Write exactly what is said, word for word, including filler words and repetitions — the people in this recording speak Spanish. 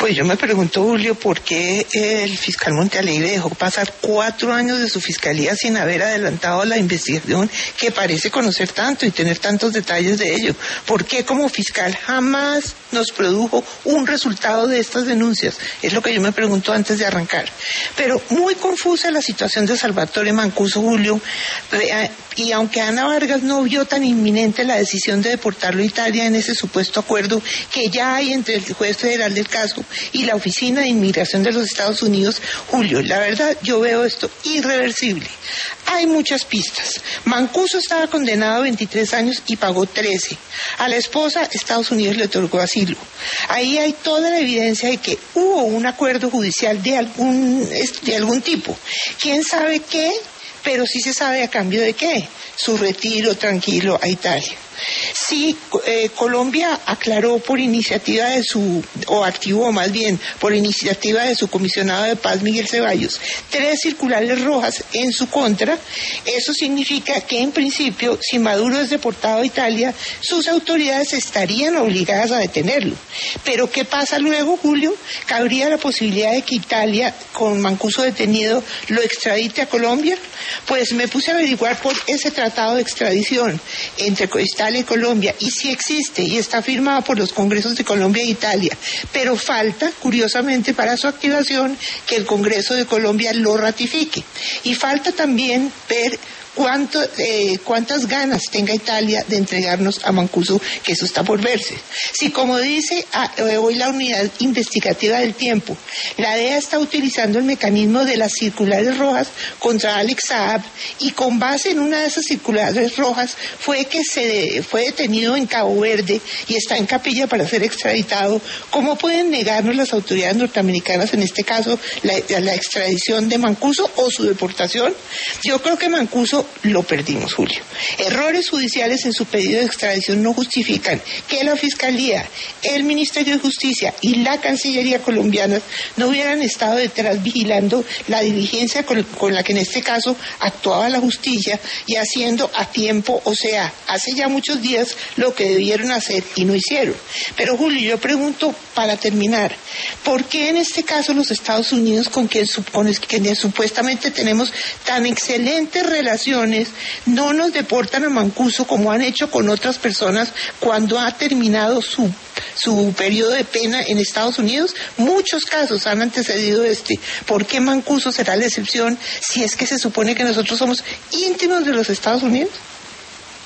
Pues yo me pregunto, Julio, ¿por qué el fiscal Montealegre dejó pasar cuatro años de su fiscalía sin haber adelantado la investigación que parece conocer tanto y tener tantos detalles de ello? ¿Por qué como fiscal jamás nos produjo un resultado de estas denuncias? Es lo que yo me pregunto antes de arrancar. Pero muy confusa la situación de Salvatore Mancuso, Julio, y aunque Ana Vargas no vio tan inminente la decisión de deportarlo a Italia en ese supuesto acuerdo que ya hay entre el juez federal del caso y la Oficina de Inmigración de los Estados Unidos, Julio, la verdad yo veo esto irreversible. Hay muchas pistas. Mancuso estaba condenado a veintitrés años y pagó trece. A la esposa Estados Unidos le otorgó asilo. Ahí hay toda la evidencia de que hubo un acuerdo judicial de algún, de algún tipo. ¿Quién sabe qué? Pero sí se sabe a cambio de qué. Su retiro tranquilo a Italia. Sí, eh, Colombia aclaró por iniciativa de su, o activó más bien, por iniciativa de su comisionado de paz Miguel Ceballos, tres circulares rojas en su contra. Eso significa que en principio, si Maduro es deportado a Italia, sus autoridades estarían obligadas a detenerlo. Pero ¿qué pasa luego, Julio? ¿Cabría la posibilidad de que Italia, con Mancuso detenido, lo extradite a Colombia? Pues me puse a averiguar por ese tratado de extradición entre Italia y Colombia, y sí existe y está firmado por los congresos de Colombia e Italia, pero falta, curiosamente, para su activación, que el Congreso de Colombia lo ratifique. Y falta también ver cuánto, eh, cuántas ganas tenga Italia de entregarnos a Mancuso, que eso está por verse. Si, como dice ah, hoy la unidad investigativa del Tiempo, la D E A está utilizando el mecanismo de las circulares rojas contra Alex Saab, y con base en una de esas circulares rojas fue que se de, fue detenido en Cabo Verde y está en capilla para ser extraditado, ¿cómo pueden negarnos las autoridades norteamericanas, en este caso, la, la extradición de Mancuso o su deportación? Yo creo que Mancuso lo perdimos, Julio. Errores judiciales en su pedido de extradición no justifican que la Fiscalía, el Ministerio de Justicia y la Cancillería colombianas no hubieran estado detrás vigilando la diligencia con, con la que en este caso actuaba la justicia y haciendo a tiempo, o sea, hace ya muchos días, lo que debieron hacer y no hicieron. Pero, Julio, yo pregunto, para terminar, ¿por qué en este caso los Estados Unidos, con quien, con quienes supuestamente tenemos tan excelentes relaciones, no nos deportan a Mancuso como han hecho con otras personas cuando ha terminado su su periodo de pena en Estados Unidos? Muchos casos han antecedido este. ¿Por qué Mancuso será la excepción si es que se supone que nosotros somos íntimos de los Estados Unidos?